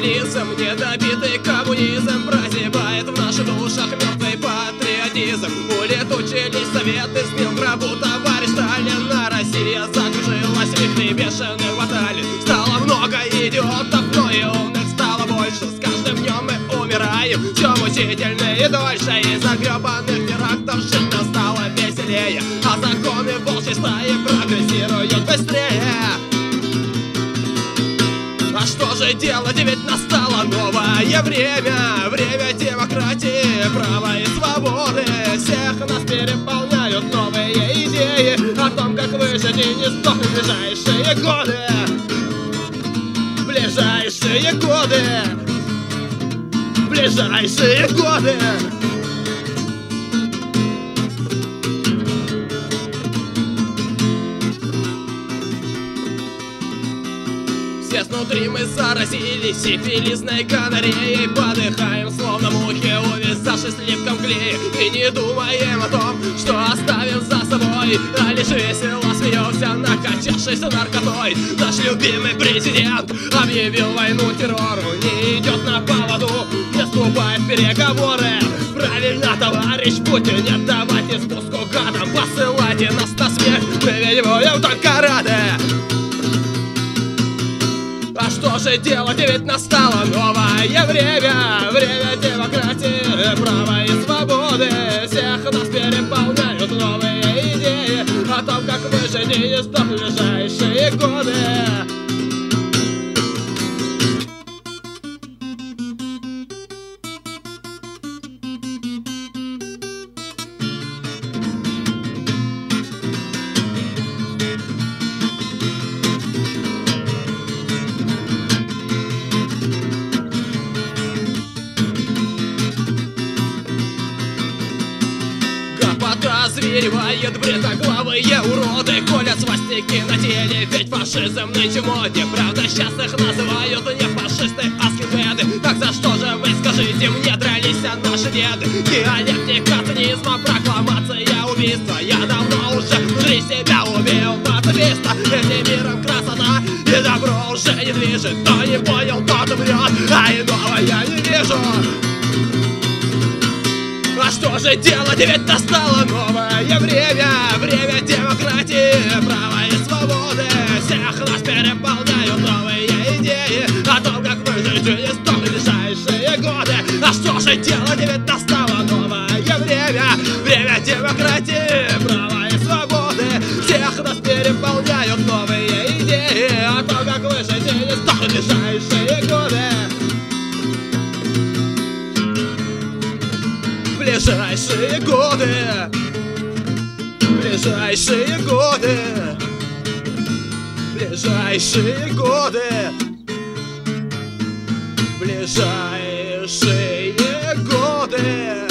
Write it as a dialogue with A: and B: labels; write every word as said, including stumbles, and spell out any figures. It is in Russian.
A: социализм, недобитый коммунизм прозябает в наших душах мертвый патриотизм. Улетучились советы, сбил гробу товарищ Сталин, а Россия закружилась в вихре бешеных баталий. Стало много идиотов, но и умных стало больше. С каждым днем мы умираем все мучительнее и дольше. Из-за гребаных терактов жить нам стало веселее, а законы волчьей стаи прогрессируют быстрее. А что же делать, ведь настало новое время, время демократии, права и свободы. Всех нас переполняют новые идеи о том, как выжить и не сдохнуть в ближайшие годы. Ближайшие годы. Ближайшие годы. Все снутри мы заразились сифилисной гонореей, подыхаем словно мухи, увязавшись в липком клее, и не думаем о том, что оставим за собой, а лишь весело смеемся, накачавшись наркотой. Наш любимый президент объявил войну террору, не идет на поводу, не вступает в переговоры. Правильно, товарищ Путин, не давайте спуску гадам, посылайте нас на смерть, мы ведь будем только рады. А что же делать, ведь настало новое время, время демократии, права и свободы. Всех нас переполняют новые идеи о том, как выжить и не сдохнуть в ближайшие годы. Озверевают бритоглавые уроды, колят свастики на теле, ведь фашизм нынче в моде. Правда, сейчас их называют не фашисты, а скинхеды. Так за что же вы, скажите мне, дрались наши деды? Диалектика цинизма, прокламация убийства. Я давно уже внутри себя убил пацифиста. Если миром красота и добро уже не движет, кто не понял, тот врет, а иного я не вижу. А что же делать, ведь настало новое время, время демократии, права и свободы. Всех нас переполняют новые идеи о том, как выжить и не сдохнуть в ближайшие годы. А что же делать, ведь настало новое время, время демократии, права и свободы. Всех нас переполняют новые идеи о том, как выжить и не сдохнуть в ближайшие годы. Ближайшие годы, ближайшие годы, ближайшие годы, ближайшие годы.